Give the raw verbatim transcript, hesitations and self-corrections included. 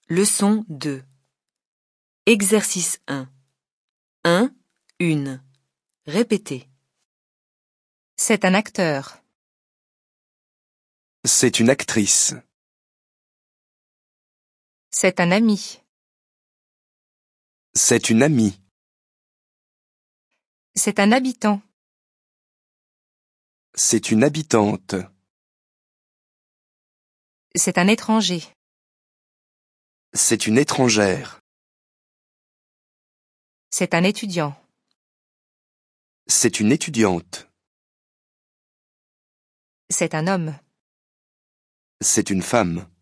Leçon deux. Exercice un. un. Une. Répétez. C'est un acteur. C'est une actrice. C'est un ami. C'est une amie. C'est un habitant. C'est une habitante. C'est un étranger. C'est une étrangère. C'est un étudiant. C'est une étudiante. C'est un homme. C'est une femme.